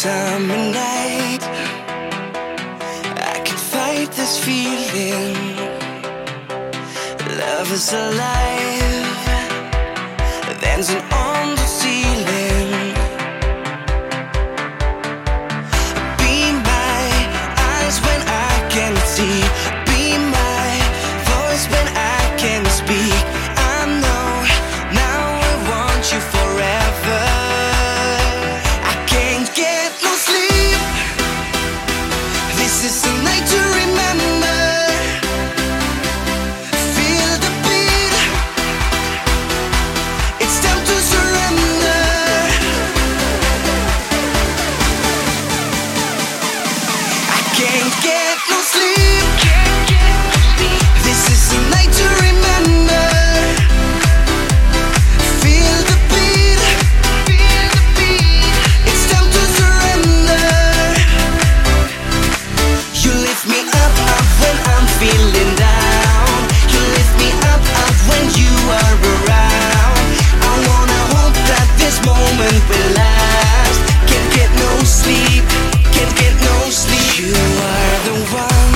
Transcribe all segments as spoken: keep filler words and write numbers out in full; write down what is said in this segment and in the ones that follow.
summer night, I can fight this feeling. Love is alive, dancing on the ceiling. Be my eyes when I can see, be my voice when I can speak. I know now I want you forever. I can't get no sleep. This is a night to remember. Feel the beat. It's time to surrender. I can't get no sleep. This is a night to remember. Feel the beat. It's time to surrender. You lift me up, up when I'm feeling down. You lift me up, up when you are around. I wanna hope that this moment will last. Can't get no sleep, can't get no sleep. You are the one,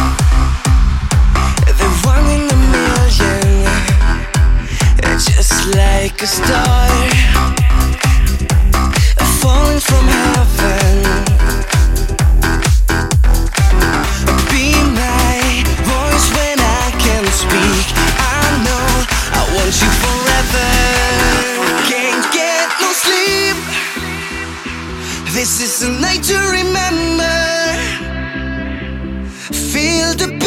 the one in a million, just like a star falling from heaven. Be my voice when I can speak. I know I want you forever. Can't get no sleep. This is a night to remember. Feel the